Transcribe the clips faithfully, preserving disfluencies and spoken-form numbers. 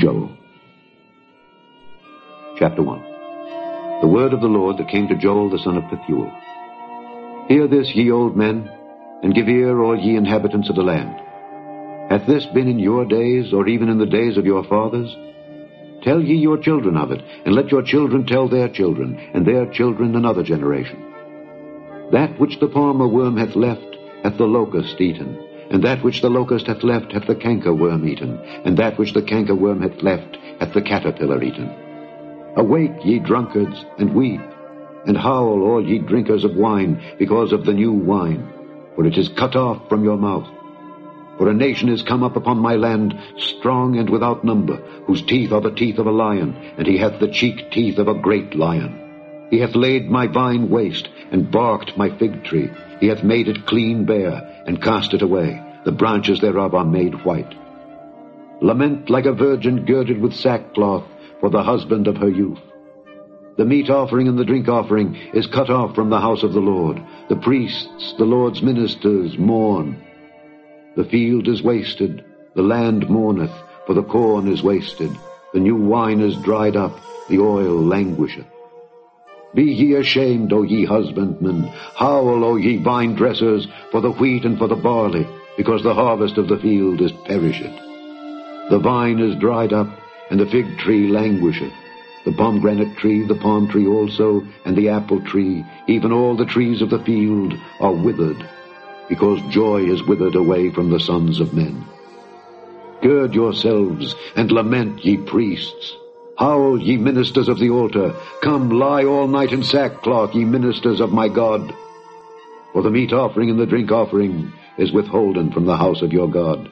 Joel. Chapter one. The word of the Lord that came to Joel the son of Pethuel. Hear this, ye old men, and give ear, all ye inhabitants of the land. Hath this been in your days, or even in the days of your fathers? Tell ye your children of it, and let your children tell their children, and their children another generation. That which the palmer worm hath left, hath the locust eaten, and that which the locust hath left, hath the cankerworm eaten, and that which the cankerworm hath left, hath the caterpillar eaten. Awake, ye drunkards, and weep, and howl, all ye drinkers of wine, because of the new wine, for it is cut off from your mouth. For a nation is come up upon my land, strong and without number, whose teeth are the teeth of a lion, and he hath the cheek teeth of a great lion. He hath laid my vine waste, and barked my fig tree. He hath made it clean bare, and cast it away. The branches thereof are made white. Lament like a virgin girded with sackcloth for the husband of her youth. The meat offering and the drink offering is cut off from the house of the Lord. The priests, the Lord's ministers, mourn. The field is wasted, the land mourneth, for the corn is wasted. The new wine is dried up, the oil languisheth. Be ye ashamed, O ye husbandmen. Howl, O ye vine dressers, for the wheat and for the barley, because the harvest of the field is perisheth. The vine is dried up, and the fig tree languisheth. The pomegranate tree, the palm tree also, and the apple tree, even all the trees of the field, are withered, because joy is withered away from the sons of men. Gird yourselves, and lament, ye priests. Howl, ye ministers of the altar. Come, lie all night in sackcloth, ye ministers of my God. For the meat offering and the drink offering is withholden from the house of your God.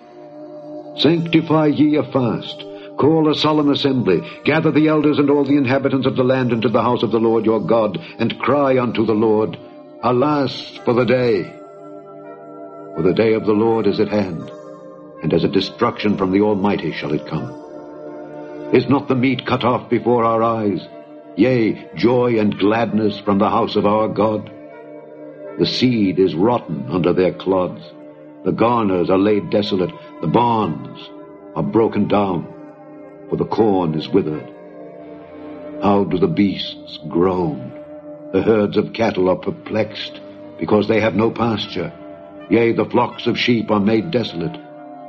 Sanctify ye a fast. Call a solemn assembly. Gather the elders and all the inhabitants of the land into the house of the Lord your God, and cry unto the Lord, Alas for the day! For the day of the Lord is at hand, and as a destruction from the Almighty shall it come. Is not the meat cut off before our eyes? Yea, joy and gladness from the house of our God? The seed is rotten under their clods. The garners are laid desolate. The barns are broken down, for the corn is withered. How do the beasts groan? The herds of cattle are perplexed, because they have no pasture. Yea, the flocks of sheep are made desolate.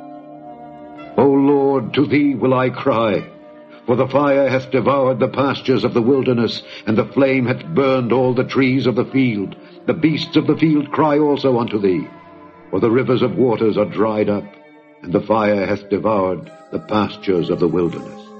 O Lord, to thee will I cry, for the fire hath devoured the pastures of the wilderness, and the flame hath burned all the trees of the field. The beasts of the field cry also unto thee, for the rivers of waters are dried up, and the fire hath devoured the pastures of the wilderness.